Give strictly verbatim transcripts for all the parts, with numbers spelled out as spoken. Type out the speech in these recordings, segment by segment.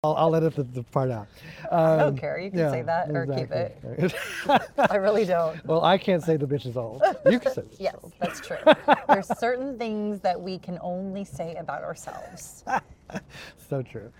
I'll, I'll edit the, the part out. Um, I don't care. You can yeah, say that or keep exactly. it. I really don't. Well, I can't say the bitch is old. You can say the bitch Yes, is old. that's true. There's certain things that we can only say about ourselves. So true.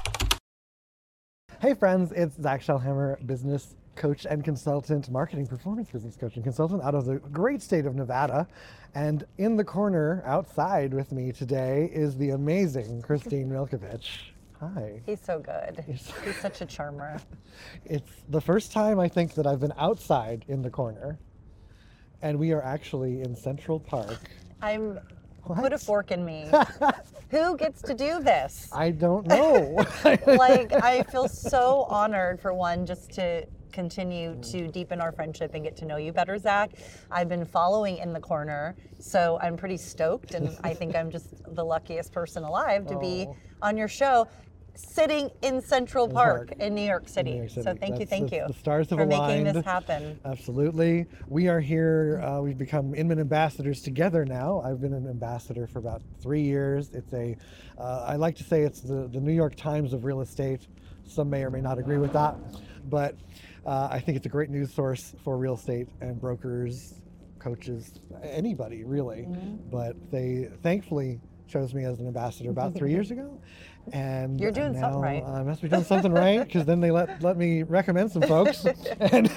Hey friends, it's Zach Shellhammer, business coach and consultant, marketing performance business coach and consultant out of the great state of Nevada. And in the corner outside with me today is the amazing Christine Milkovich. Hi. He's so good. He's- He's such a charmer. It's the first time I think that I've been outside in the corner, and we are actually in Central Park. I'm What? put a fork in me. Who gets to do this? I don't know. Like, I feel so honored, for one, just to continue to deepen our friendship and get to know you better, Zach. I've been following In the Corner, so I'm pretty stoked, and I think I'm just the luckiest person alive to be Oh. on your show, sitting in Central Park, Park. in New York City. New York City. So thank you, That's- thank that's- you the stars have for making aligned. this happen. Absolutely. We are here. Uh, we've become Inman ambassadors together now. I've been an ambassador for about three years. It's a, uh, I like to say it's the, the New York Times of real estate. Some may or may not agree with that, but uh, I think it's a great news source for real estate and brokers, coaches, anybody really. Mm-hmm. But they thankfully chose me as an ambassador about three years ago. And You're doing now something right. I must be doing something right, because then they let let me recommend some folks, and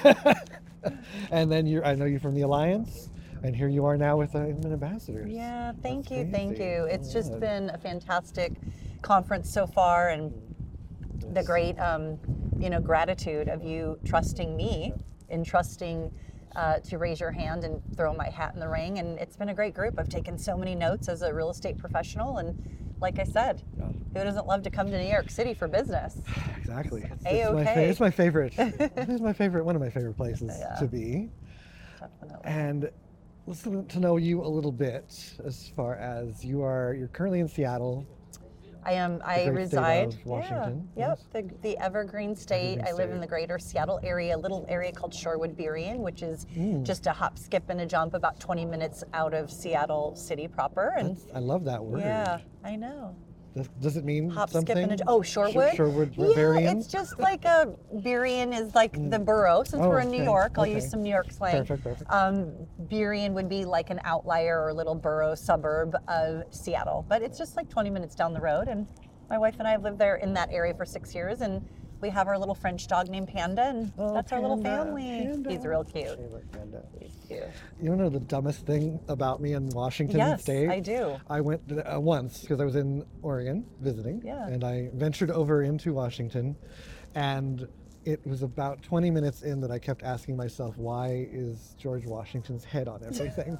and then you I know you from the Alliance, and here you are now with the Inman Ambassadors. Yeah, thank That's you, thank crazy. you. It's just Yeah. been a fantastic conference so far, and the great, um, you know, gratitude of you trusting me and trusting uh, to raise your hand and throw my hat in the ring. And it's been a great group. I've taken so many notes as a real estate professional, and like I said, Yeah. who doesn't love to come to New York City for business? Exactly. It's, A-okay. my, fa- it's my favorite. It's my favorite. One of my favorite places Yeah. to be. Definitely. And let's get to know you a little bit. As far as you are, you're currently in Seattle. I am. I great state reside. of Washington, Yeah. Yep. yes. The, the evergreen state. Evergreen I live in state. the greater Seattle area, a little area called Shorewood Burien, which is Mm. just a hop, skip, and a jump about twenty minutes out of Seattle City proper. And That's, I love that word. yeah, I know. Does, does it mean Hop, something? skip, and a jump. Oh, Shorewood. Shore- Shorewood Yeah, Burien? it's just like a Burien is like the borough. Since Oh, we're in New okay, York, I'll okay. use some New York slang. Perfect, perfect. Um, Burien would be like an outlier or little borough suburb of Seattle, but it's just like twenty minutes down the road. And my wife and I have lived there in that area for six years, and we have our little French dog named Panda, and Oh, that's our little Panda, family. Panda. He's real cute. I like Panda. He's cute. You want to know the dumbest thing about me in Washington Yes, State? I do. I went uh, once because I was in Oregon visiting, Yeah. and I ventured over into Washington, and it was about twenty minutes in that I kept asking myself, why is George Washington's head on everything?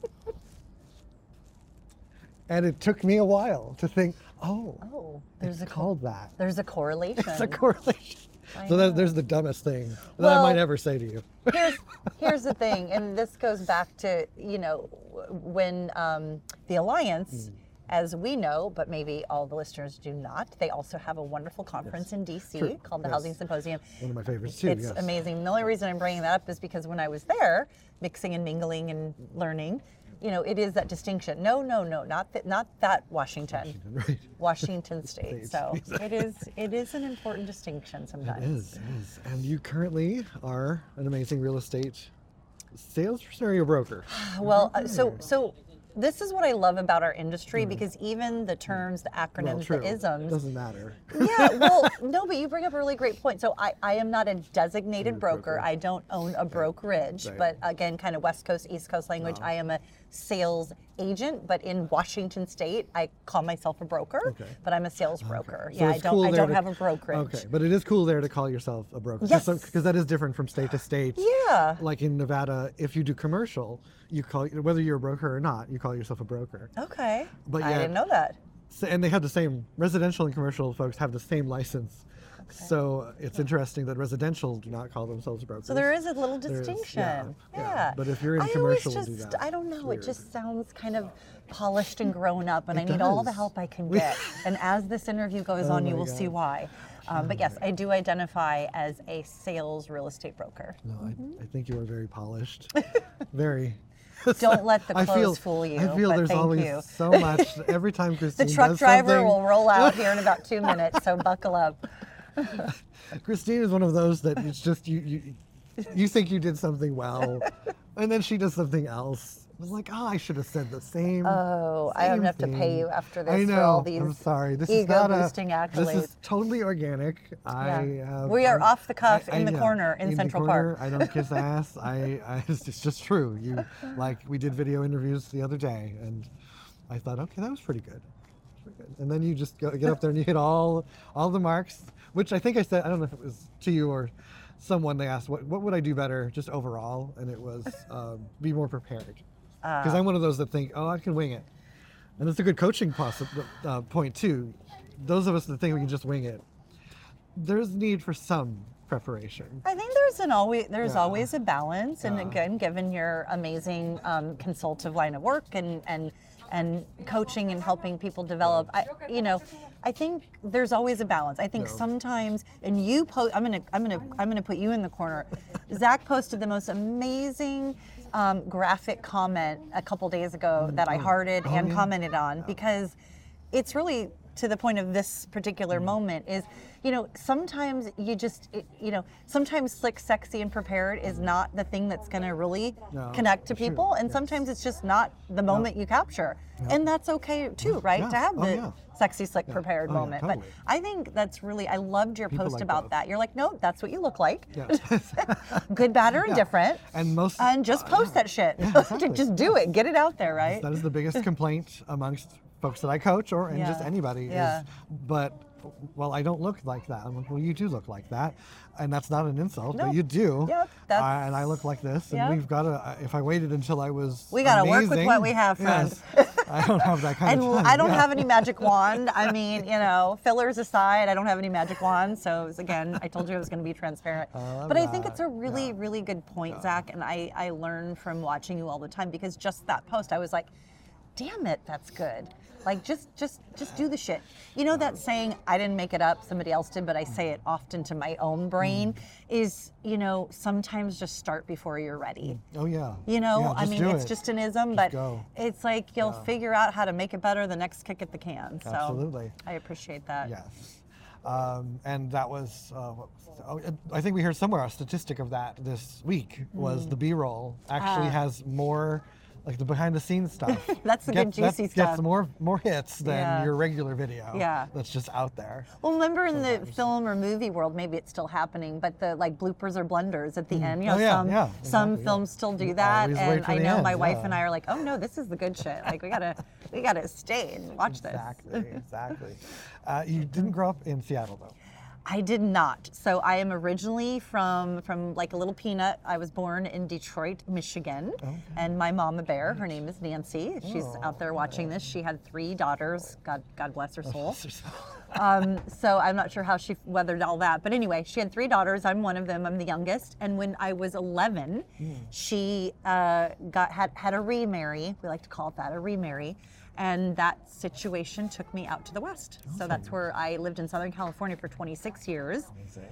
And it took me a while to think, oh, Oh, there's it's a called that. there's a correlation. It's a correlation. I So that, know. there's the dumbest thing that Well, I might ever say to you. here's here's the thing, and this goes back to, you know, when um, the Alliance, Hmm. as we know, but maybe all the listeners do not, they also have a wonderful conference in D C True. called the Yes. Housing Symposium. One of my favorites too. It's yes. amazing. The only reason I'm bringing that up is because when I was there, mixing and mingling and learning, you know, it is that distinction. No, no, no, not that, not that Washington, Right. Washington State. States, So exactly. it is, it is an important distinction It sometimes. is, it is. And you currently are an amazing real estate salesperson or your broker? Well, uh, so so this is what I love about our industry, because even the terms, the Well, acronyms, true. the isms. Doesn't matter. Yeah, well, no, but you bring up a really great point. So I, I am not a designated broker. broker. I don't own a brokerage, Right. but again, kind of West Coast, East Coast language. I am a sales agent, but in Washington State, I call myself a broker, Okay. but I'm a sales broker. So Yeah, I it's don't cool I there don't to- have a brokerage. Okay, but it is cool there to call yourself a broker. Yes. Because that is different from state to state. Yeah. Like in Nevada, if you do commercial, you call, whether you're a broker or not, you call yourself a broker. Okay. But I yet- didn't know that. So, and they have the same, residential and commercial folks have the same license. So it's interesting that residential do not call themselves brokers. So there is a little There is, distinction. yeah, yeah. But if you're in I commercial, always do just, that. I don't know. Weird. It just sounds kind of polished and grown up, and It I need all the does. help I can We- get. And as this interview goes Oh on, you my will see God. why. Um, but yes, I do identify as a sales real estate broker. No, I, I think you are very polished. Very. Don't let the I clothes feel, fool you. I feel but there's thank always you. so much. Every time Christine The truck does driver something, will roll out here in about two minutes, so buckle up. Christine is one of those that it's just you, you, you think you did something well, and then she does something else. I was like, oh, I should have said the same. Oh, I same don't have to thing. pay you after this I know. for all these I'm sorry. This is ego not boosting a, accolades. This is totally organic. I Yeah. have, We are I'm- off the cuff I- in I the know. corner in the Central corner, Park. I don't kiss ass. I, I it's just- it's just true. You like we did video interviews the other day, and I thought, okay, that was pretty good. Pretty good. And then you just go, get up there and you hit all all the marks, which I think I said. I don't know if it was to you or someone. They asked, what what would I do better, just overall, and it was um, be more prepared. Because I'm one of those that think, oh, I can wing it. And it's a good coaching possi- uh, point, too. Those of us that think we can just wing it, there's need for some preparation. I think there's an always there's Yeah. always a balance, and Yeah. again, given your amazing um, consultative line of work and and and coaching and helping people develop, I you know, I think there's always a balance. I think No. sometimes, and you post, I'm gonna I'm gonna I'm gonna put you in the corner. Zach posted the most amazing um, graphic comment a couple days ago that I hearted Oh, and yeah. commented on because it's really to the point of this particular Mm. moment is, you know, sometimes you just, it, you know, sometimes slick, sexy, and prepared is not the thing that's going to really No, connect to for sure, people. And yes. sometimes it's just not the moment you capture. And that's okay too, right? Yeah. To have Oh, the yeah. sexy, slick, prepared Oh, yeah, moment. totally. But I think that's really, I loved your People post like about both. that. You're like, no, that's what you look like. Yes. Good, bad, or Yeah. indifferent. And most And just post that shit. Yeah, exactly. Just do it. Get it out there, right? That is the biggest complaint amongst folks that I coach, or and just Yeah. anybody. Yeah. Is, but well, I don't look like that. I'm like, well, you do look like that, and that's not an insult, Nope. but you do. Yep, that's- Uh, and I look like this, and Yep. we've got to. If I waited until I was, We gotta work with amazing- what we have, friend. Yes, I don't have that kind And of time. I don't yeah. have any magic wand. I mean, you know, fillers aside, I don't have any magic wand. So it was, again, I told you I was going to be transparent. I love But I think that. it's a really, Yeah. really good point, Zach. And I, I learn from watching you all the time because just that post, I was like, damn it, that's good. Like just, just, just do the shit. You know that saying, I didn't make it up, somebody else did, but I say it often to my own brain. Is, you know, sometimes just start before you're ready. Oh yeah. You know, Yeah, I just mean, do it's it. just an ism, but go. it's like you'll figure out how to make it better the next kick at the can. So Absolutely. I appreciate that. Yes. Um, and that was, uh, what was oh, I think we heard somewhere a statistic of that this week was the B-roll actually Mm. Ah. has more, like the behind the scenes stuff. That's the good Gets- that juicy stuff. Gets more more hits than Yeah. your regular video. Yeah. That's just out there. Well, remember in the film or movie world, maybe it's still happening, but the like bloopers or blunders at the end. You know, Oh, yeah, some yeah, some exactly, yeah. films still do You that, always wait and for I the know end, my wife yeah. and I are like, oh no, this is the good shit. Like we gotta we gotta stay and watch this. Exactly. Exactly. Uh, you didn't grow up in Seattle though. I did not. So I am originally from from like a little peanut. I was born in Detroit, Michigan, and my mama bear, her name is Nancy. She's out there watching this. She had three daughters. God, God bless her soul. Um, so I'm not sure how she weathered all that, but anyway, she had three daughters. I'm one of them. I'm the youngest. And when I was eleven, she uh, got had had a remarry. We like to call it that, a remarry. And that situation took me out to the West. So that's where I lived in Southern California for twenty-six years.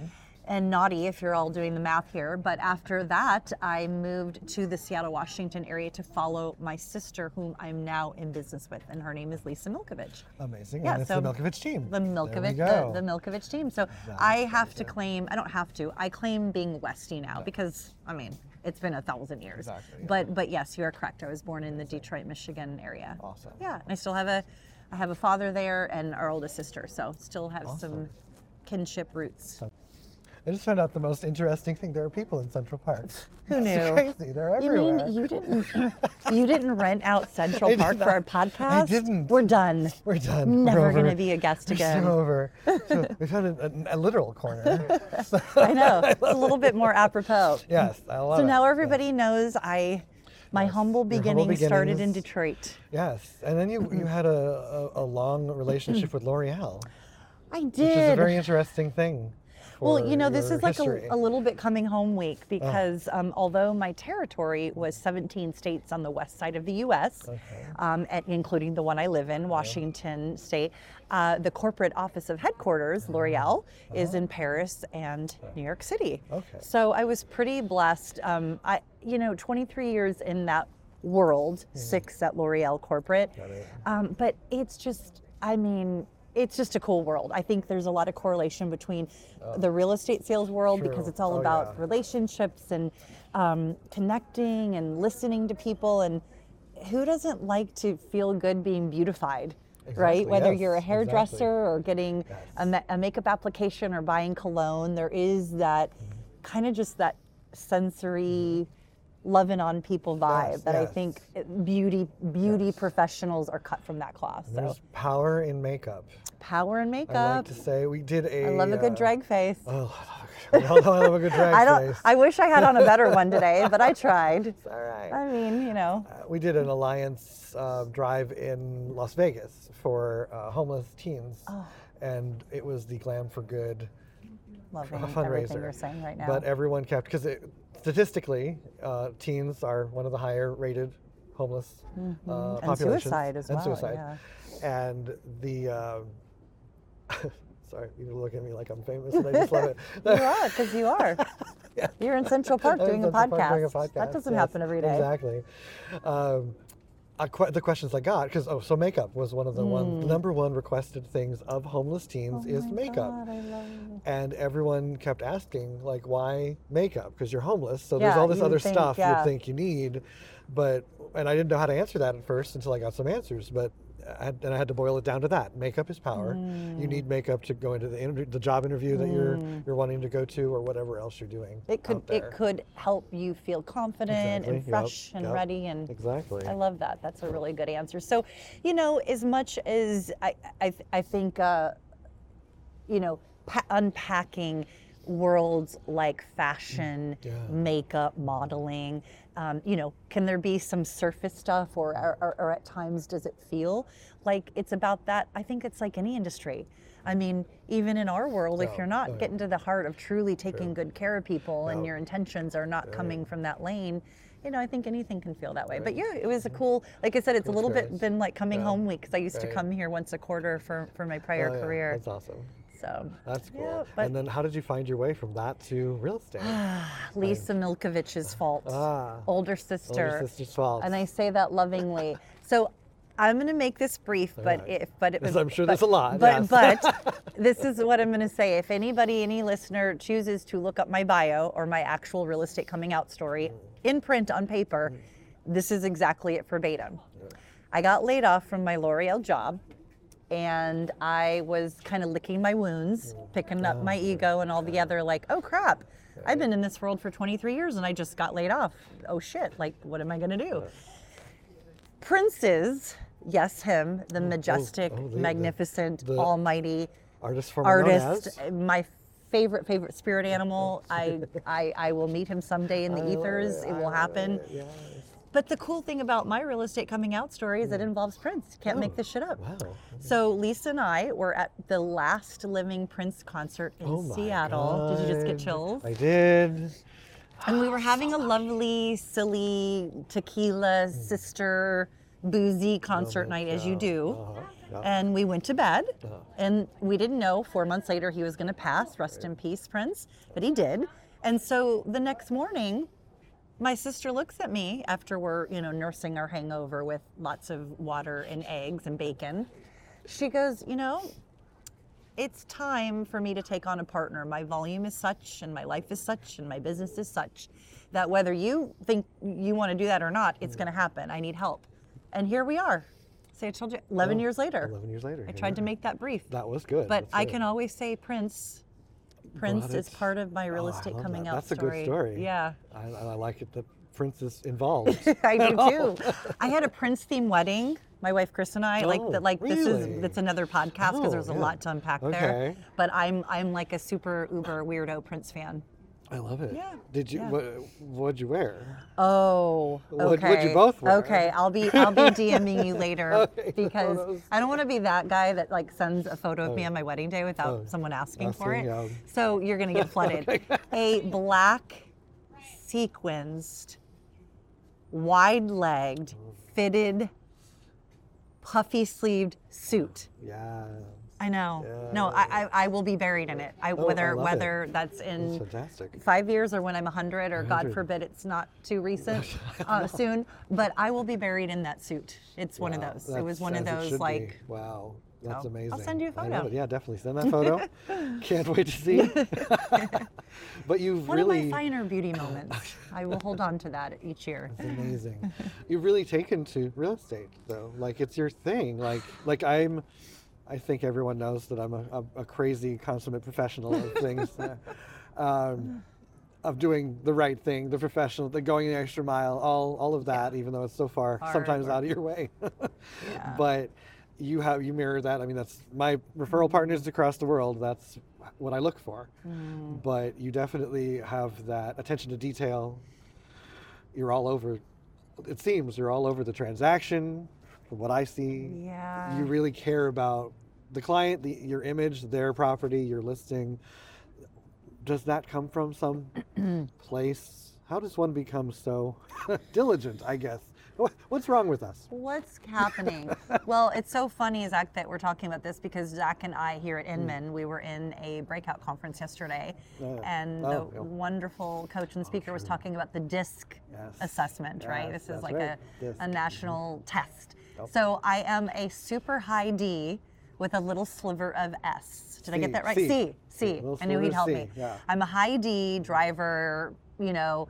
And naughty if you're all doing the math here. But after that, I moved to the Seattle, Washington area to follow my sister, whom I'm now in business with. And her name is Lisa Milkovich. Amazing. Yeah, and it's so the Milkovich team. The There we Milkovich, go. the, the Milkovich team. So That's I great, have to yeah. claim, I don't have to, I claim being Westie now because, I mean, it's been a thousand years. Exactly, yeah. But but yes, you are correct. I was born in the Detroit, Michigan area. Awesome. Yeah, and I still have a, I have a father there and our oldest sister, so still have some kinship roots. I just found out the most interesting thing. There are people in Central Park. Who It's knew? crazy. They're You everywhere. mean you didn't you didn't rent out Central I did Park for our not. podcast? I didn't. We're done. We're done. Never We're over. gonna be a guest We're again. So over. So we've had a, a, a literal corner. So- I know. It's a little bit more apropos. yes, I love So it. now everybody knows I, my Yes, humble your humble beginnings started in beginnings. Detroit. Yes, and then you you had a, a, a long relationship with L'Oreal, I which is a did. very interesting thing. Well, for you know, this your is like a, history. a little bit coming home week because um, although my territory was seventeen states on the west side of the U S, Okay. um, and including the one I live in, Washington State, uh, the corporate office of headquarters, L'Oreal, is in Paris and New York City. Okay. So I was pretty blessed. Um, I, you know, twenty-three years in that world, six at L'Oreal corporate. Got it. Um, but it's just, I mean, it's just a cool world. I think there's a lot of correlation between the real estate sales world True. because it's all Oh, about yeah. relationships and um, connecting and listening to people. And who doesn't like to feel good being beautified, right? Exactly, Whether yes, you're a hairdresser exactly. or getting Yes. a, ma- a makeup application or buying cologne, there is that kind of just that sensory loving on people vibe Yes, that I yes. think it- beauty beauty Yes. professionals are cut from that cloth. So There's power in makeup. power and I like makeup. to say we did a. I love a good uh, drag face. Oh, I love I love a good drag I don't. face. I wish I had on a better one today, but I tried. It's all right. I mean, you know. Uh, we did an alliance uh, drive in Las Vegas for uh, homeless teens, Oh. and it was the Glam for Good Loving fundraiser. everything you're saying right now. But everyone kept, because statistically, uh, teens are one of the higher rated homeless uh, and populations. suicide as and well. suicide. Yeah. And the, um, sorry, you look at me like I'm famous, and I just love it. You are, because you are. Yeah. You're in Central Park I'm doing a, Central Park podcast. doing a podcast, That doesn't yes, happen every day. Exactly. Um, I que- the questions I got, because oh, so makeup was one of the one the number one requested things of homeless teens is Mm. Oh my makeup, God, I love it. and everyone kept asking like, why makeup? Because you're homeless, so Yeah, there's all this you would other think, stuff yeah. you'd think you need, but and I didn't know how to answer that at first until I got some answers, but. I had, and I had to boil it down to that. Makeup is power. Mm. You need makeup to go into the interview, the job interview that you're you're wanting to go to, or whatever else you're doing. It could out there. it could help you feel confident Exactly, and yep, fresh and yep. ready and Exactly. I love that. That's a really good answer. So, you know, as much as I I, th- I think uh, you know, pa- unpacking worlds like fashion, Yeah. makeup, modeling, um, you know, can there be some surface stuff or, or, or at times does it feel like it's about that? I think it's like any industry. I mean, even in our world, if No, you're not oh, yeah. getting to the heart of truly taking True. good care of people and No. your intentions are not Yeah. coming from that lane, you know, I think anything can feel that way. But yeah, it was a cool, like I said, it's a Cool little bit experience. been like coming Yeah. home week because I used to Right. come here once a quarter for, for my prior Oh, yeah, career. That's awesome. So That's cool. Yeah, but- and then how did you find your way from that to real estate? Lisa Milkovich's fault, Ah, older sister. older sister's fault. And I say that lovingly. So I'm going to make this brief, but Alright. if but it Yes, was, I'm sure but, there's a lot, But yes. but this is what I'm going to say. If anybody, any listener chooses to look up my bio or my actual real estate coming out story Mm. in print on paper, this is exactly it verbatim. I got laid off from my L'Oreal job. And I was kind of licking my wounds, picking up my ego and all the other like, oh crap, I've been in this world for twenty-three years and I just got laid off. Oh shit, like what am I gonna do? Prince's, yes, him, the majestic, oh, the- the- magnificent, the almighty Artist formerly known artist, as? my favorite, favorite spirit animal. I, I, I will meet him someday in the I love ethers. it, It I will love happen. it, yes. But the cool thing about my real estate coming out story is it involves Prince. Can't make Oh, this shit up. Wow. So Lisa and I were at the last living Prince concert in Oh my Seattle. Did you just get God. chills? I did. And we were having a lovely, silly tequila sister boozy concert night as you do. Uh-huh. Yeah. And we went to bed. Uh-huh. And we didn't know four months later he was going to pass. Rest in peace, Prince. But he did. And so the next morning, my sister looks at me after we're, you know, nursing our hangover with lots of water and eggs and bacon. She goes, you know, it's time for me to take on a partner. My volume is such and my life is such and my business is such that whether you think you want to do that or not, it's going to happen. I need help. And here we are. See, I told you, eleven Oh, years later. eleven years later. I here tried we to are. make that brief. That was good. But That's I good. can always say Prince. Prince Well, is that's- part of my real oh, I estate love coming that. out That's story. a good story. Yeah. I, I like it that Prince is involved. I do too. I had a Prince themed wedding. My wife Chris and I like Oh, that. Like this is really? that's another podcast because Oh, there's a yeah. lot to unpack there. Okay. But I'm I'm like a super uber weirdo Prince fan. I love it. Yeah, Did you? yeah. What, what'd you wear? Oh, What'd- okay. what'd you both wear? Okay, I'll be I'll be DMing you later Okay, because photos. I don't want to be that guy that like sends a photo of me Oh. on my wedding day without Oh, someone asking for it. asking, yeah. So you're gonna get flooded. A black sequenced, wide-legged, fitted, puffy-sleeved suit. Yeah. I know. Yeah. No, I, I I will be buried in it. I, Oh, whether I love whether it. that's in That's fantastic. five years or when I'm a hundred, or one God hundred. forbid it's not too recent, uh, soon. But I will be buried in that suit. It's one of Wow, those. It that's was one of as it those should be. like. Wow, that's So, amazing. I'll send you a I photo. love it. Yeah, definitely send that photo. Can't wait to see. But you've One really of my finer beauty moments. I will hold on to that each year. It's amazing. You've really taken to real estate though. Like it's your thing. Like like I'm I think everyone knows that I'm a, a, a crazy consummate professional of things. um, of doing the right thing, the professional, the going the extra mile, all all of that, even though it's so far Hard sometimes work. out of your way. Yeah. But you have you mirror that. I mean, that's my referral partners across the world. That's what I look for. Mm. But you definitely have that attention to detail. You're all over. It seems you're all over the transaction. From what I see, Yeah. you really care about the client, the, your image, their property, your listing. Does that come from some place? How does one become so diligent, I guess? What- What's wrong with us? What's happening? Well, it's so funny, Zach, that we're talking about this because Zach and I here at Inman, we were in a breakout conference yesterday, Oh. and Oh, the yeah. wonderful coach and speaker was talking about the DISC Yes. assessment, right? Yes, This is that's like right. a, DISC. a national test. Yep. So I am a super high D with a little sliver of S. Did I C, get that right? C. C. C, C. little I knew sliver he'd of help C, me. yeah. I'm a high D driver, you know,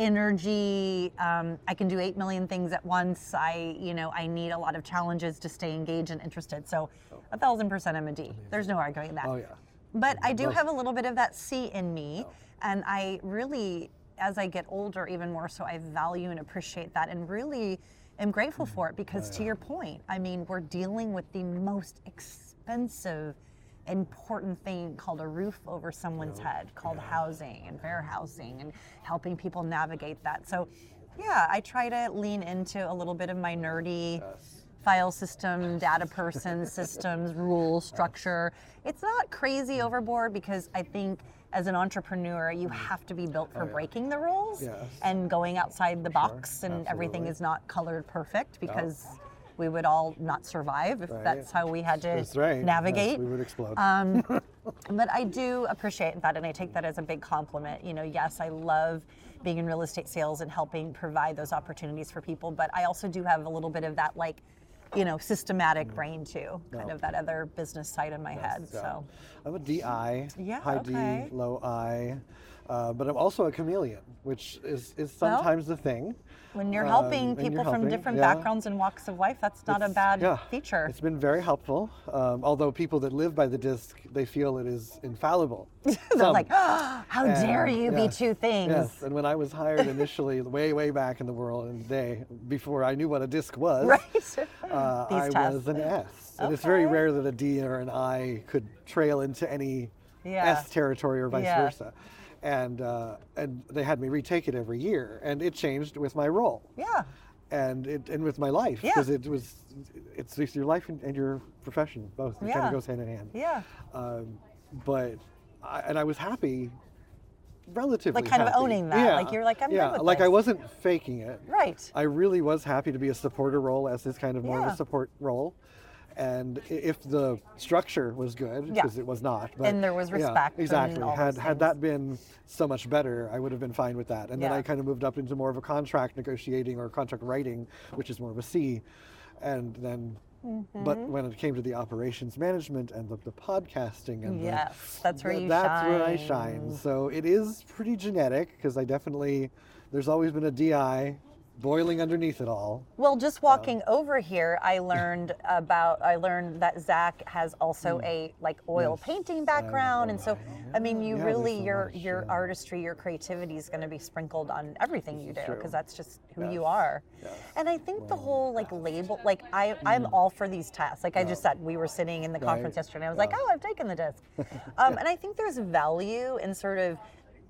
energy. Um, I can do eight million things at once. I, you know, I need a lot of challenges to stay engaged and interested. So a thousand percent I'm a D. There's no arguing that. Oh yeah. But I do Most- have a little bit of that C in me. Oh. And I really, as I get older, even more so, I value and appreciate that and really am grateful Mm-hmm. for it because to your point, I mean, we're dealing with the most expensive, important thing called a roof over someone's head, called housing and fair housing and helping people navigate that. So yeah, I try to lean into a little bit of my nerdy Yes. file system, data person, systems, rules, structure. It's not crazy overboard because I think as an entrepreneur, you have to be built for Oh, yeah. breaking the rules Yes. and going outside the box, and everything absolutely. is not colored perfect because we would all not survive if Right. that's how we had to That's right. Yes, navigate. we would explode. Um, but I do appreciate that, and I take that as a big compliment. You know, yes, I love being in real estate sales and helping provide those opportunities for people, but I also do have a little bit of that, like, you know, systematic brain too, kind No. of that other business side in my head. Yeah. So, I'm a D I, Yeah, high okay. D, low I, uh, but I'm also a chameleon, which is, is Well, sometimes the thing. when you're Um, helping and you're people from helping, different yeah. backgrounds and walks of life, that's not a It's- bad yeah, feature. It's been very helpful. Um, although people that live by the disc, they feel it is infallible. They're Some. like, oh, how dare And, you yes, be two things? Yes, and when I was hired initially, way, way back in the world in the day, before I knew what a disc was, Right? uh, These I tests. was an S. And it's very Okay. rare that a D or an I could trail into any Yeah. S territory or vice Yeah. versa. And uh, and they had me retake it every year, and it changed with my role Yeah. and it and with my life Yeah. because it was it's, it's your life and, and your profession both. It kind Yeah. of goes hand in hand. Yeah. Um, but I, and I was happy, relatively Like kind of happy. owning that, Yeah. like you're like, I'm good yeah, with like I this. wasn't faking it. Right. I really was happy to be a supporter role as this kind of more of Yeah. a support role. And i- if the structure was good, Yeah. because it was not, but And there was yeah, respect and exactly. all had those had things. that been so much better, I would have been fine with that. And then Yeah. I kind of moved up into more of a contract negotiating or contract writing, which is more of a C. And then, but Mm-hmm. when it came to the operations management and the, the podcasting and the- Yes, that's where th- you that's where I shine. shine. So it is pretty genetic because I definitely, there's always been a D I boiling underneath it all. Well, just walking over here, I learned about, I learned that Zach has also a like oil Yes. painting background. And so, I mean, you Yeah, really, there's so your, much, your yeah. artistry, your creativity is going to be sprinkled on everything you do true. because that's just who Yes. you are. Yes. And I think the whole like label, like I, I'm all for these tests. Like I just Yeah. said, we were sitting in the Right. conference yesterday. I was Yeah. like, oh, I've taken the disc. um, and I think there's value in sort of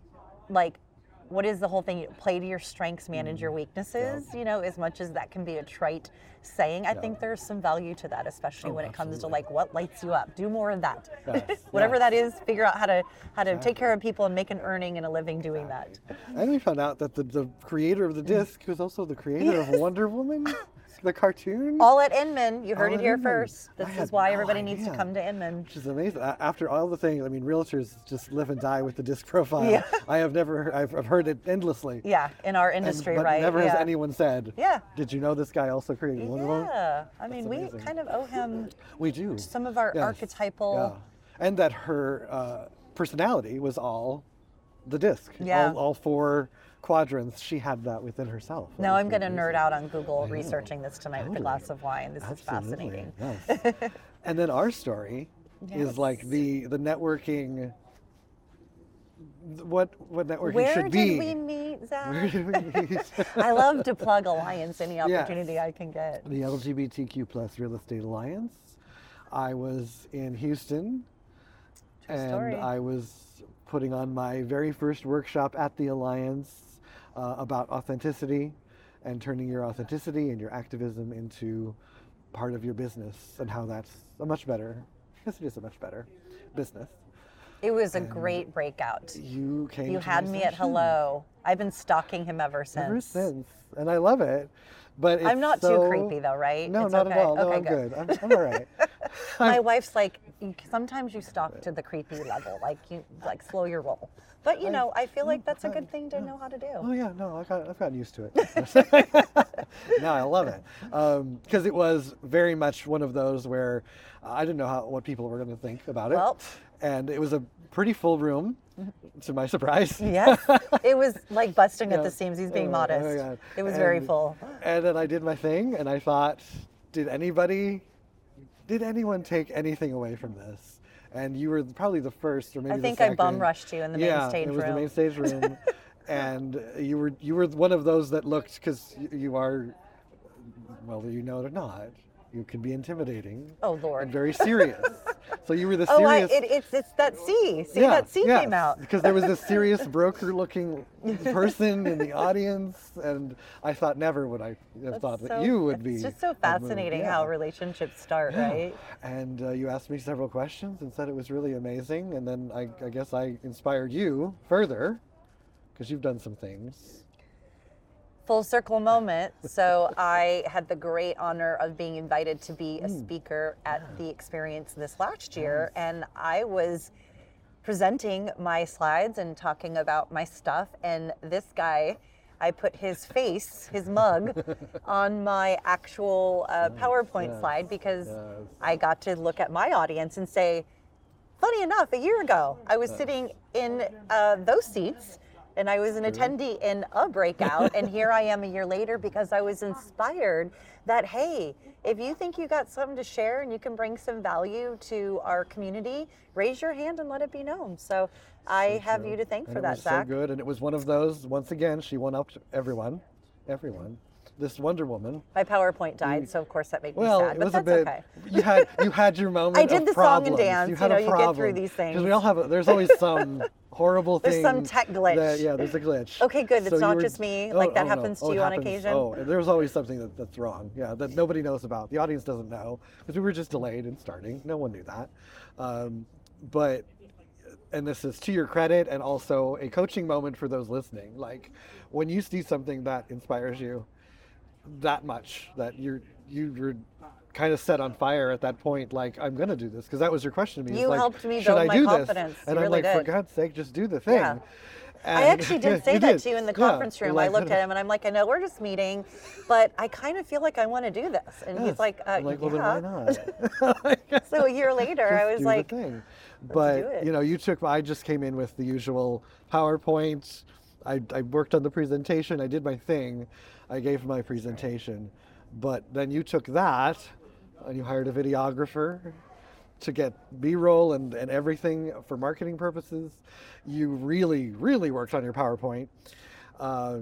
like, what is the whole thing? Play to your strengths, manage your weaknesses. You know, as much as that can be a trite saying, I think there's some value to that, especially Oh, when it comes to absolutely. like what lights you up. Do more of that. Yes, Whatever yes. that is, figure out how to how to take care of people and make an earning and a living doing that. And we found out that the, the creator of the disc was also the creator of Wonder Woman. The cartoon? All at Inman. You heard All it at here Inman. first. I This had is why no everybody needs to idea. come to Inman. Which is amazing. A- After all the things, I mean, realtors just live and die with the disc profile. Yeah. I have never, I've, I've heard it endlessly. Yeah, in our And- industry, but right? never yeah. has anyone said, Yeah. did you know this guy also created Wonder Woman? Yeah. I mean, we amazing. kind of owe him We do. some of our Yes. archetypal. Yeah. And that her uh, personality was all the disc. Yeah. All, all four quadrants, she had that within herself. That Now was I'm going to amazing. nerd out on Google I know. researching this tonight with a Totally. glass of wine. This is Absolutely, fascinating. Yes. And then our story Yes. is like the the networking. What what networking Where should did be. we meet, Zach? Where did we meet? I love to plug Alliance any Yes. opportunity I can get. The L G B T Q plus Real Estate Alliance. I was in Houston, True and story. I was putting on my very first workshop at the Alliance uh, about authenticity and turning your authenticity and your activism into part of your business, and how that's a much better, yes, it is a much better business. It was a great breakout. You came. You to had my me at session hello. I've been stalking him ever since. ever since, and I love it. But I'm it's not so- too creepy though, right? No, It's not okay. at all. No, Okay, I'm good. good. I'm, I'm all right. My wife's like, "You- sometimes you stalk to the creepy level, like you like slow your roll. But you I- know, I feel like that's a I- good thing to know how to Oh do. yeah, no, I got, I've gotten used to it. No, I love it because it was very much one of those where I didn't know how what people were going to think about it, Well. and it was a pretty full room, to my surprise. Yes, it was like busting at Yeah. the seams. He's being Oh, oh my modest. God. It was very And- full. And then I did my thing, and I thought, did anybody, did anyone take anything away from this? And you were probably the first, or maybe I the think I bum second. rushed you in the main yeah, stage it was room. the main stage room, and you were you were one of those that looked, because you are, whether you know it or not, you can be intimidating. Oh, Lord. And very serious. So you were the Oh, I, serious. it, it's it's that C. See, yeah, that C yes, came out. because there was this serious broker-looking person in the audience, and I thought never would I have That's thought that so- you would be. It's just so a move. fascinating Yeah. how relationships start, right? And uh, you asked me several questions and said it was really amazing, and then I, I guess I inspired you further, because you've done some things. Full circle moment. So I had the great honor of being invited to be Hmm. a speaker at the experience this last year, and I was presenting my slides and talking about my stuff, and this guy, I put his face, his mug, on my actual uh, PowerPoint yes, slide because yes. I got to look at my audience and say, funny enough, a year ago, I was sitting in uh, those seats and I was an attendee in a breakout, and here I am a year later because I was inspired that, hey, if you think you got something to share and you can bring some value to our community, raise your hand and let it be known. So I have true. you to thank And for it that, was so Zach. good, and it was one of those. Once again, she won up to everyone, everyone. This Wonder Woman. My PowerPoint died, so of course that made me Well, sad, it but was a that's bit. okay. You had you had your moment. I did of the song and problems. dance, You, you had know, a you get through problem. these things. Because we all have. A, there's always some horrible There's thing. some tech glitch. that- yeah, there's a glitch. Okay, good. It's So you not were- just me. oh, Like, that oh, no. happens to Oh, it you on happens- occasion? Oh, there's always something that, that's wrong. Yeah, that nobody knows about. The audience doesn't know because we were just delayed in starting. No one knew that. Um, but and this is to your credit and also a coaching moment for those listening. Like when you see something that inspires you that much, that you're you're kind of set on fire at that point, like I'm gonna do this, because that was your question to me. You is like, helped me should build I my do confidence. this? And You I'm really like, for did. God's sake, just do the thing. Yeah. I And- actually did say you that did. to you in the Yeah. conference room. You're I like, looked at him and I'm like, I know we're just meeting, but I kind of feel like I want to do this. And Yes. he's like, uh, I'm like, well, yeah. then why not? So a year later, I Just was do like, the thing. do But it. you know, you took. I just came in with the usual PowerPoint. I, I worked on the presentation. I did my thing. I gave my presentation, but then you took that and you hired a videographer to get B-roll and, and everything for marketing purposes. You really, really worked on your PowerPoint. Uh,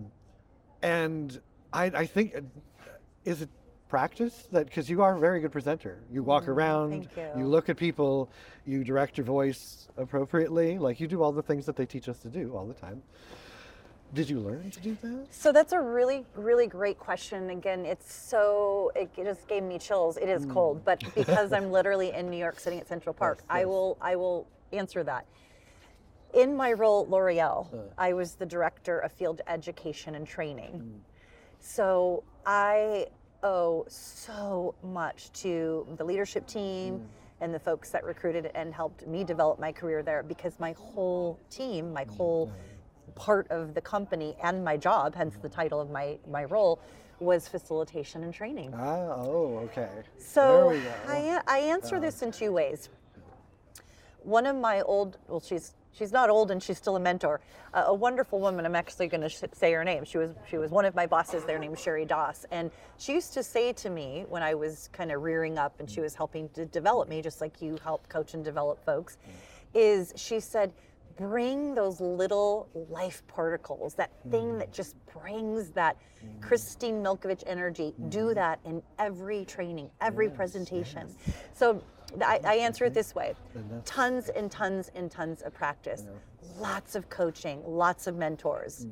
and I, I think, is it practice that, because you are a very good presenter. You walk around, thank you. look at people, you direct your voice appropriately, like you do all the things that they teach us to do all the time. Did you learn to do that? So that's a really, really great question. Again, it's so, it just gave me chills. It is Hmm. cold, but because I'm literally in New York sitting at Central Park, Yes, I yes. will, I will answer that. In my role at L'Oreal, Uh. I was the director of field education and training. Hmm. So I owe so much to the leadership team mm. and the folks that recruited and helped me develop my career there, because my whole team, my whole part of the company and my job, hence the title of my, my role, was facilitation and training. Ah, oh, okay. So I, I answer uh, this in two ways. One of my old, well, she's she's not old and she's still a mentor, uh, a wonderful woman. I'm actually going to sh- say her name. She was she was one of my bosses there, named Sherry Doss, and she used to say to me when I was kind of rearing up and she was helping to develop me, just like you help coach and develop folks, is she said, bring those little life particles, that thing that just brings that Christine Milkovich energy. Do that in every training, every yes, presentation. Yes. So I, I answer it this way. Tons and tons and tons of practice, lots of coaching, lots of mentors.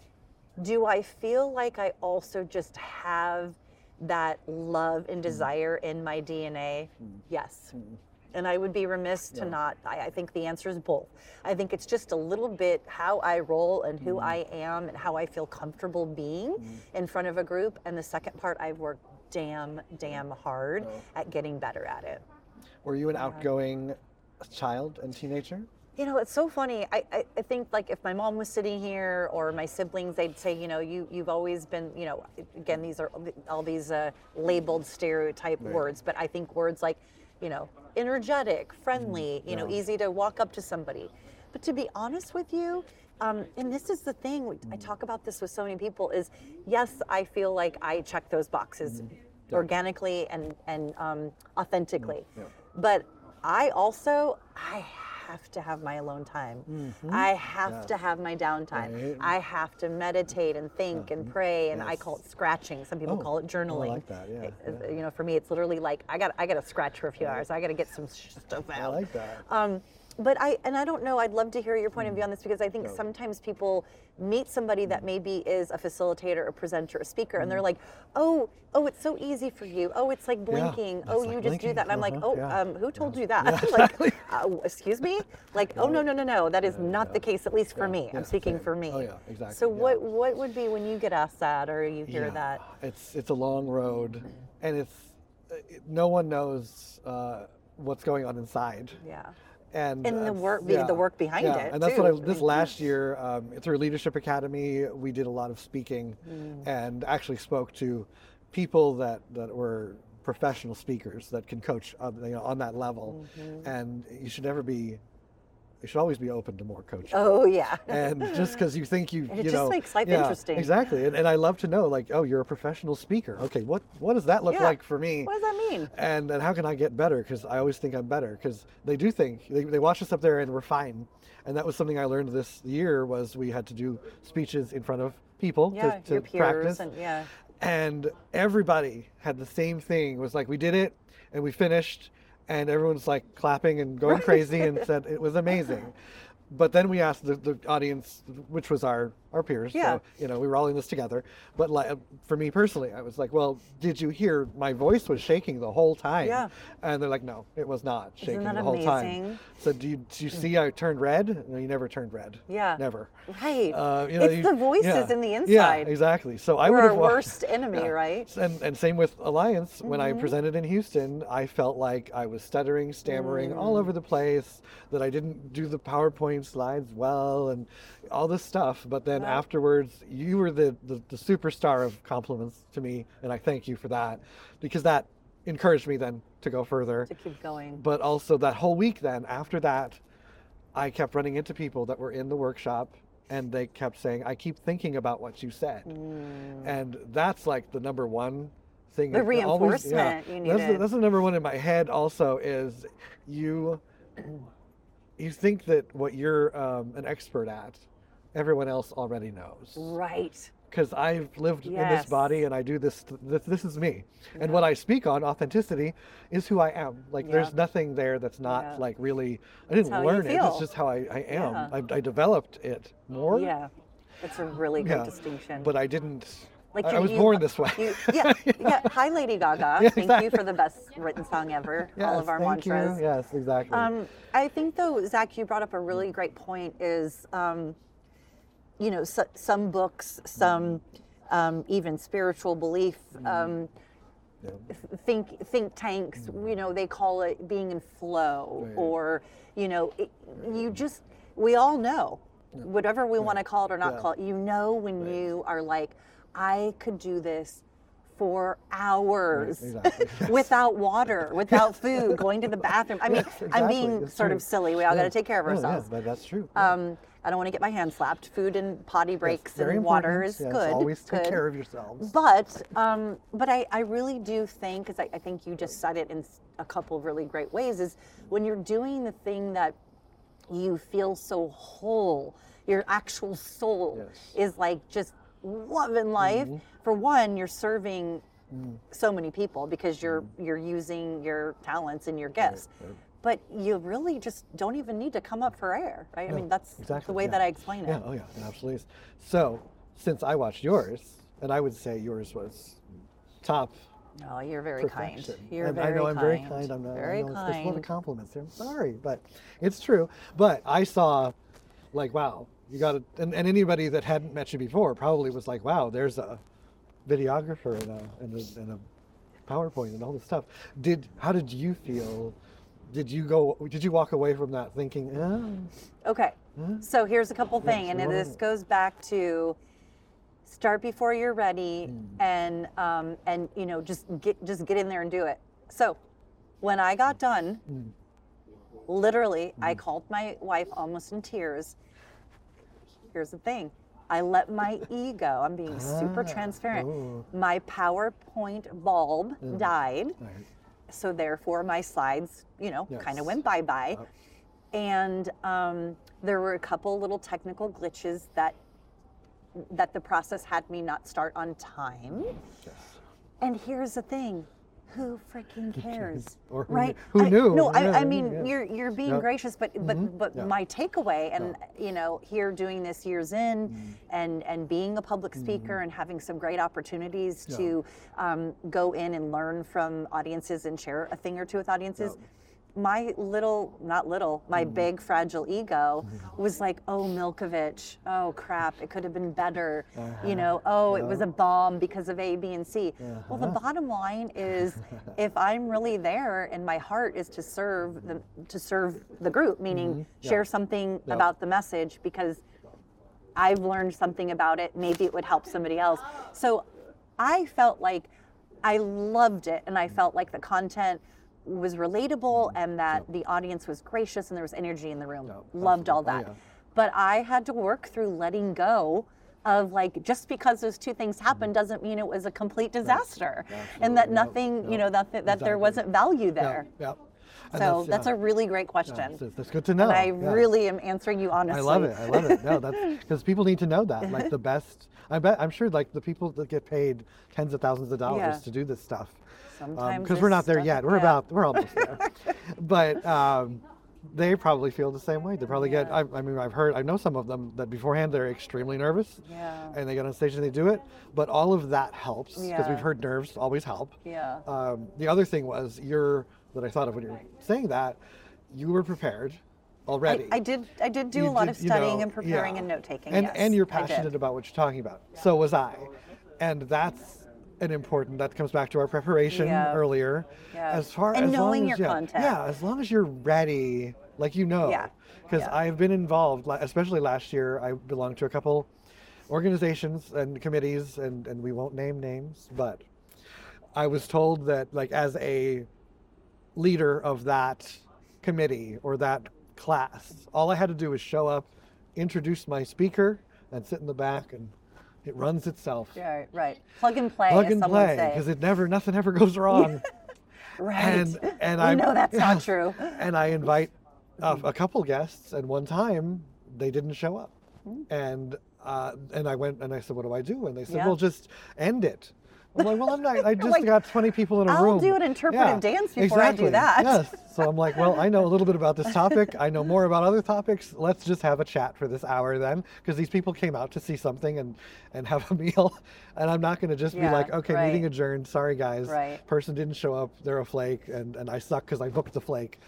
Do I feel like I also just have that love and desire in my D N A? Yes. And I would be remiss to yeah. not. I, I think the answer is both. I think it's just a little bit how I roll and who mm. I am and how I feel comfortable being mm. in front of a group. And the second part, I've worked damn, damn hard oh. at getting better at it. Were you an outgoing child and teenager? You know, it's so funny. I, I, I think like if my mom was sitting here or my siblings, they'd say, you know, you, you've always been, you know, again, these are all these uh, labeled stereotype right. words, but I think words like, you know, energetic, friendly, you know, yeah. easy to walk up to somebody. But to be honest with you, um, and this is the thing, I talk about this with so many people, is yes, I feel like I check those boxes mm-hmm. yeah. organically and, and um, authentically. Yeah. But I also, I have to have my alone time. Mm-hmm. I have yeah. to have my downtime. Right. I have to meditate and think yeah. and pray, and yes. I call it scratching. Some people oh. call it journaling. Oh, I like that. Yeah. yeah. You know, for me, it's literally like I got I got to scratch for a few hours. I got to get some stuff out. I like that. Um, but I and I don't know. I'd love to hear your point of view on this, because I think no. sometimes people meet somebody that maybe is a facilitator, a presenter, a speaker, mm. and they're like, "Oh, oh, it's so easy for you. Oh, it's like blinking. Yeah, oh, like you blinking. just do that." And I'm like, uh-huh. "Oh, yeah. um, who told yeah. you that?" Yeah, exactly. like, uh, excuse me? Like, no. oh no, no, no, no. That is yeah, not yeah. the case, at least for yeah. me. Yeah, I'm speaking same. for me. Oh yeah, exactly. So yeah. what what would be when you get asked that or you hear yeah. that? It's it's a long road, and it's it, no one knows uh, what's going on inside. Yeah. And, and the uh, work, yeah, the work behind yeah. it. And that's too. what I, this last year, um, through Leadership Academy, we did a lot of speaking mm. and actually spoke to people that, that were professional speakers that can coach on, you know, on that level. Mm-hmm. And you should never be, you should always be open to more coaching. Oh yeah. And just because you think you, and you it know, just makes life yeah, interesting. Exactly. And, and I love to know, like, oh, you're a professional speaker. Okay, what what does that look yeah. like for me? What does that mean? And and how can I get better? Because I always think I'm better. Because they do think they they watch us up there and we're fine. And that was something I learned this year, was we had to do speeches in front of people yeah, to, to your peers practice. And, yeah. And everybody had the same thing. It was like, we did it and we finished, and everyone's like clapping and going crazy and said it was amazing. But then we asked the, the audience, which was our, our peers, yeah. so, you know, we were all in this together. But like, for me personally, I was like, well, did you hear my voice was shaking the whole time? Yeah. And they're like, no, it was not shaking Isn't that the whole amazing? time. So do you, do you see I turned red? No, you never turned red. Yeah. Never. Right. Uh, you know, it's you, the voices yeah. in the inside. Yeah, exactly. So I We're would have our worst enemy, yeah. right? And and same with Alliance. When Mm-hmm. I presented in Houston, I felt like I was stuttering, stammering Mm. all over the place, that I didn't do the PowerPoint slides well and all this stuff. But then Yeah. afterwards, you were the, the, the superstar of compliments to me, and I thank you for that, because that encouraged me then to go further. To keep going. But also that whole week then, after that, I kept running into people that were in the workshop, and they kept saying, I keep thinking about what you said. Mm. And that's like the number one thing. The always, reinforcement yeah, you that's needed. the, that's the number one in my head also, is you you think that what you're um, an expert at, everyone else already knows. Right. Because I've lived Yes. in this body and I do this, this, this is me. And what I speak on, authenticity, is who I am. Like Yeah. there's nothing there that's not Yeah. like really, I didn't how you learn it, it's feel. just how I, I am. Yeah. I, I developed it more, Yeah. It's a really great Yeah. distinction. but I didn't, Like I, you- I was you- born this way. You, yeah, yeah. Hi, Lady Gaga. Yeah, Thank you exactly. for the best written song ever. Yes, All of our thank mantras. You. Yes, exactly. Um, I think though, Zach, you brought up a really great point. Is um, you know, so, some books, some um, even spiritual belief, um, think think tanks, you know, they call it being in flow, Right. or you know, it, you just we all know, whatever we want to call it or not Yeah. call it. You know, when Right. you are like, I could do this for hours Right, exactly. Yes. without water, without food, going to the bathroom. I mean, Yes, I'm exactly. being It's sort true. of silly. We all got Yeah. to take care of Oh, yeah, ourselves. but that's true. Yeah. Um, I don't want to get my hand slapped. Food and potty Yes, breaks very and water important. is Yes, good. Always take good. care of yourselves. But um, but I, I really do think, because I, I think you just said it in s- a couple of really great ways, is when you're doing the thing that you feel so whole, your actual soul Yes. is like just loving life. Mm-hmm. For one, you're serving Mm. so many people because you're you're using your talents and your gifts. right. But you really just don't even need to come up for air, right? I No, mean, that's exactly, the way yeah. that I explain it. Yeah, oh yeah, it absolutely is. So, since I watched yours, and I would say yours was top Oh, you're very kind. perfection. You're and very I know kind. I'm very kind. I'm not. Very I know it's- there's a lot of kind. compliments here. I'm sorry, but it's true. But I saw, like, wow, you got it. And, and anybody that hadn't met you before probably was like, wow, there's a videographer and a, and a, and a PowerPoint and all this stuff. Did how did you feel? Did you go? Did you walk away from that thinking, oh, Okay. Huh? So here's a couple Yeah, things, so and what this are- goes back to start before you're ready, Mm. and um, and you know just get just get in there and do it. So when I got done, Mm. literally, I called my wife almost in tears. Here's the thing. I let my ego, I'm being super Ah, transparent. oh. My PowerPoint bulb Mm. died. All right. So therefore my slides, you know, kind Yes. of went bye-bye. Yep. And um, there were a couple little technical glitches that that the process had me not start on time. Yes. And here's the thing. Who freaking cares? Or who right? knew- who I- knew? No, I, Yeah, I mean yeah. you're you're being Yep. gracious, but but Mhm. but Yeah. my takeaway, and you know, here doing this years in, Mm-hmm. and and being a public speaker and having some great opportunities Yeah. to um, go in and learn from audiences and share a thing or two with audiences. Yeah. My little, not little, my Mm-hmm. big fragile ego was like, oh, Milkovich, oh crap, it could have been better. You know, oh, it was a bomb because of A, B, and C. Well, the Uh-huh. bottom line is, if I'm really there and my heart is to serve the to serve the group, meaning Mhm. Yeah. share something Yeah. about the message because I've learned something about it, maybe it would help somebody else. So I felt like I loved it, and I felt like the content was relatable and that the audience was gracious and there was energy in the room. Yeah, Loved all absolutely. that. Oh, yeah. But I had to work through letting go of, like, just because those two things happened doesn't mean it was a complete disaster, and that Absolutely. Yep, nothing, you yep. know, that that there Exactly. wasn't value Yeah, there. yeah. And So that's yeah, a really great yeah, question. that's, that's good to know. And I yeah. really am answering you honestly. I love it. I love it. No, that's because people need to know that. Like the best, I bet, I'm sure, like the people that get paid tens of thousands of dollars Yeah. to do this stuff. Sometimes Because we're this not there stuff- yet. We're yeah. about, we're almost there. But um, they probably feel the same way. They probably get, I, I mean, I've heard, I know some of them that beforehand they're extremely nervous. Yeah. And they get on stage and they do it. But all of that helps because Yeah. we've heard nerves always help. Yeah. Um, the other thing was, you're, that I thought of when you were saying that, you were prepared already. I, I did. I did do You a lot did, of you studying know, and preparing yeah. and note taking. And yes, and you're I did. passionate about what you're talking about. So was I. And that's an important, that comes back to our preparation Yeah. earlier. Yeah. As far And as knowing long as, your yeah, content. Yeah, as long as you're ready, like you know. Yeah. Because Yeah. I've been involved, la- especially last year, I belonged to a couple organizations and committees, and, and we won't name names, but I was told that, like, as a leader of that committee or that class, all I had to do was show up, introduce my speaker, and sit in the back, and it runs itself. Yeah, right. Plug and play, Plug as and some would play, say. because it never, nothing ever goes wrong. Right. And and we I know that's not yes. true. And I invite uh, a couple guests, and one time they didn't show up, Hmm. and uh, and I went and I said, "What do I do?" And they said, Yeah. "Well, just end it." I'm like, "Well, I'm not. I just like, got twenty people in a I'll room." do an interpretive dance before I do exactly. that. Yes. So I'm like, "Well, I know a little bit about this topic. I know more about other topics. Let's just have a chat for this hour then, because these people came out to see something and and have a meal, and I'm not going to just Yeah, be like, okay, right. meeting adjourned. Sorry, guys. Right. Person didn't show up. They're a flake, and and I suck because I booked the flake."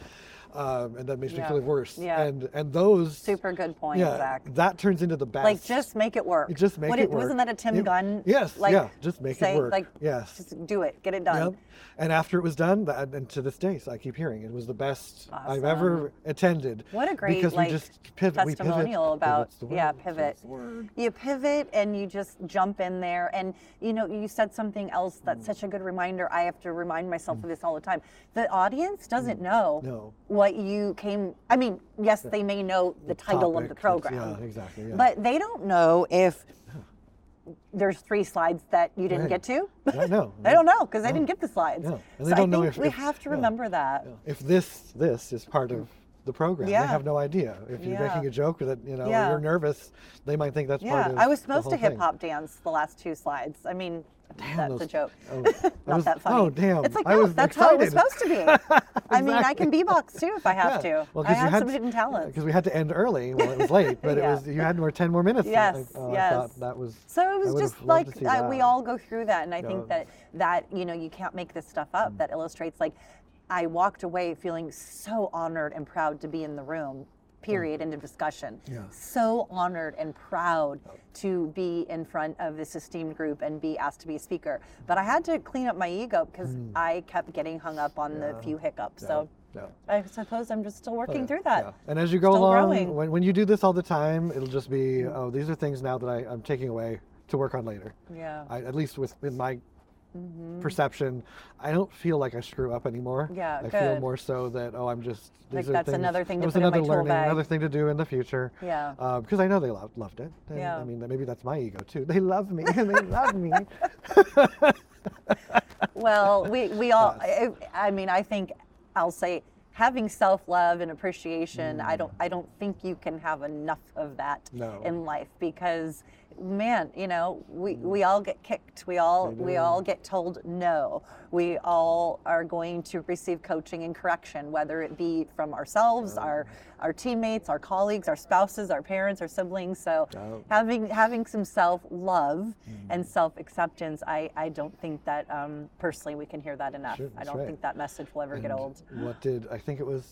um, and that makes Yeah. me feel worse. Yeah. And and those Super good point, yeah, Zach. that turns into the best. Like, just make it work. Just make What it work. Wasn't that a Tim It- Gunn? Yes, Like, yeah, just make say, it work. Like, yes. just do it. Get it done. Yep. And after it was done, that, and to this day, so I keep hearing it was the best I've Awesome. ever attended. What a great because like we just pivot, we pivot. testimonial about Pivot's the yeah word. pivot. That's the word. You pivot and you just jump in there, and you know you said something else that's such a good reminder. I have to remind myself of this all the time. The audience doesn't know No. what you came. I mean, yes, they may know the, title of topic the that's- program, Yeah, exactly. Yeah. but they don't know if there's three slides that you didn't Right. get to. I know. They don't know because they No. didn't get the slides. No. And they So don't I know think if- we if- have to yeah. remember that. if this this is part of the program, Yeah. they have no idea. If you're Yeah. making a joke that you know or Yeah. you're nervous, they might think that's part Yeah, of. I was the supposed whole to thing. hip hop dance the last two slides. I mean, Damn, that's those- a joke. oh, Not I was- that funny. Oh damn! It's like, I no, was that's how it was excited. supposed to be. I mean, I can beatbox too if I have Yeah. to. Well, I 'cause you have had some hidden talents. Because we had to end early. Well, it was late, but Yeah. it was you had more ten more minutes. Yes, I, oh, yes. I thought that was. So it I was would've just loved like to see uh, we that. all go through that, and I Yeah. think that that you know you can't make this stuff up. Mm. That illustrates like I walked away feeling so honored and proud to be in the room. Period. End of discussion. Yeah. So honored and proud to be in front of this esteemed group and be asked to be a speaker. But I had to clean up my ego because I kept getting hung up on the Mm. Yeah. few hiccups. Yeah. So Yeah. I suppose I'm just still working Yeah, through that. yeah. And as you go Still along, growing. when, when you do this all the time, it'll just be, oh, these are things now that I, I'm taking away to work on later. Yeah. I, at least with in my perception, I don't feel like I screw up anymore. Yeah, I feel good. more so that, oh, I'm just, Like these are that's things, another thing that to was put in my another tool learning, bag. another thing to do in the future. Yeah. Uh, because I know they loved, loved it. And, Yeah. I mean, maybe that's my ego too. They love me and they love me. Well, we, we all, I, I mean, I think I'll say having self-love and appreciation, I don't I don't think you can have enough of that No. in life because man, you know, we, we all get kicked. We all we all get told no. We all are going to receive coaching and correction, whether it be from ourselves, our our teammates, our colleagues, our spouses, our parents, our siblings. So Oh. having having some self-love and self-acceptance, I, I don't think that um, personally we can hear that enough. Sure, I that's don't right. think that message will ever get And old. What did, I think it was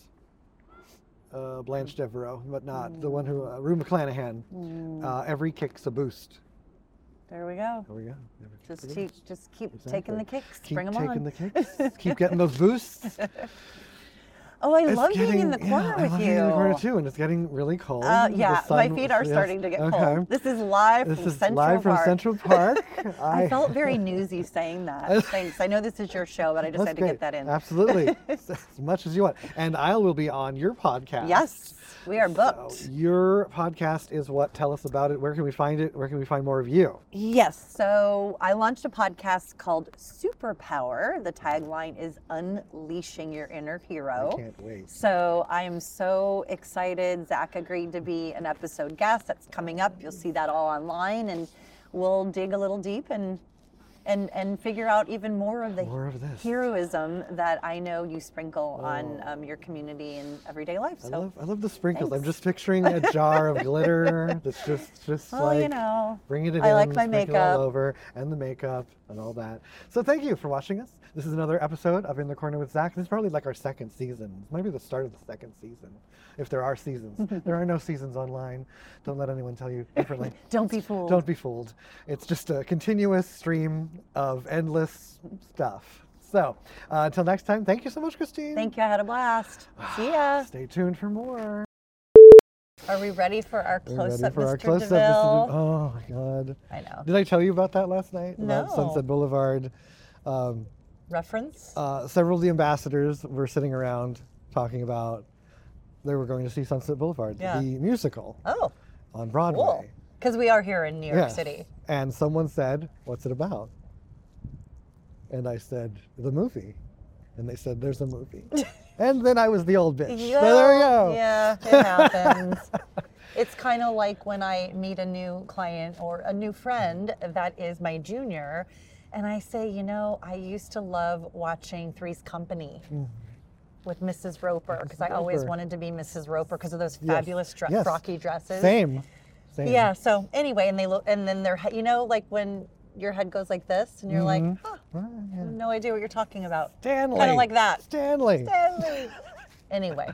uh, Blanche Devereaux, but not the one who, uh, Rue McClanahan. Uh, every kick's a boost. There we go. There we go. Every kick's Just a keep, boost. just keep Exactly. taking the kicks. Keep Bring them taking on. the kicks. Keep getting those boosts. Oh, I It's love being in getting- the corner yeah, I with love you. being in the corner too, and it's getting really cold. Uh, The yeah, my sun- feet are yes, starting to get okay. cold. This is live This from is Central live Park. from Central Park. I felt very newsy saying that. Thanks. I know this is your show, but I just That's had to great. get that in. Absolutely, as much as you want. And I will be on your podcast. Yes, we are So booked. your podcast is what? Tell us about it. Where can we find it? Where can we find more of you? Yes. So I launched a podcast called Superpower. The tagline is Unleashing Your Inner Hero. I can't wait. So I am so excited. Zach agreed to be an episode guest. That's coming up. You'll see that all online, and we'll dig a little deep and and and figure out even more of the More of this. heroism that I know you sprinkle on um, your community and everyday life. I So, love, I love the sprinkles. I'm thanks. just picturing a jar of glitter that's just, just well, like you know, bringing it I in, like my sprinkle it makeup. all over, and the makeup and all that. So thank you for watching us. This is another episode of In the Corner with Zach. This is probably like our second season. This might be the start of the second season, if there are seasons. There are no seasons online. Don't let anyone tell you differently. Don't be fooled. Don't be fooled. It's just a continuous stream of endless stuff. So uh, until next time, thank you so much, Christine. Thank you. I had a blast. See ya. Stay tuned for more. Are we ready for our We're close ready up, for our Mister close-up, DeVille? Mister De- Oh my God. I know. Did I tell you about that last night? About No. Sunset Boulevard. Um, Reference? uh, several of the ambassadors were sitting around talking about they were going to see Sunset Boulevard, Yeah. the musical Oh, on Broadway. cool. Because we are here in New York Yes. City. And someone said, "What's it about?" And I said, "The movie." And they said, "There's a movie." And then I was the old bitch. So there we go. Yeah, it happens. It's kind of like when I meet a new client or a new friend that is my junior, and I say, you know, I used to love watching Three's Company with Missus Roper because I always Roper. wanted to be Missus Roper because of those Yes. fabulous dre- Yes. frocky dresses. Same. Same. Yeah. So anyway, and they look, and then their, he- you know, like when your head goes like this, and you're like, huh, Ah, I yeah. have no idea what you're talking about. Stanley. Kind of like that. Stanley. Stanley. Anyway.